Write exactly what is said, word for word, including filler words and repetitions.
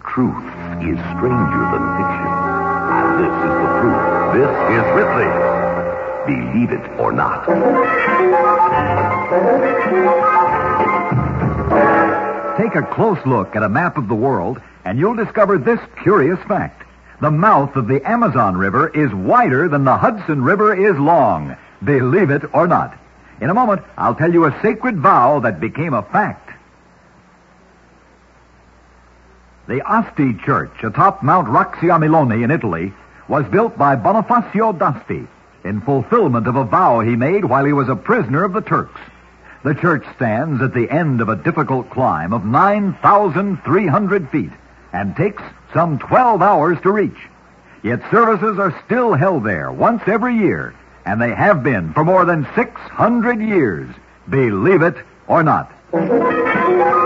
Truth is stranger than fiction. And this is the proof. This is Ripley. Believe it or not. Take a close look at a map of the world, and you'll discover this curious fact. The mouth of the Amazon River is wider than the Hudson River is long. Believe it or not. In a moment, I'll tell you a sacred vow that became a fact. The Asti Church atop Mount Roxiamilone in Italy was built by Bonifacio d'Asti in fulfillment of a vow he made while he was a prisoner of the Turks. The church stands at the end of a difficult climb of nine thousand three hundred feet and takes some twelve hours to reach. Yet services are still held there once every year, and they have been for more than six hundred years. Believe it or not.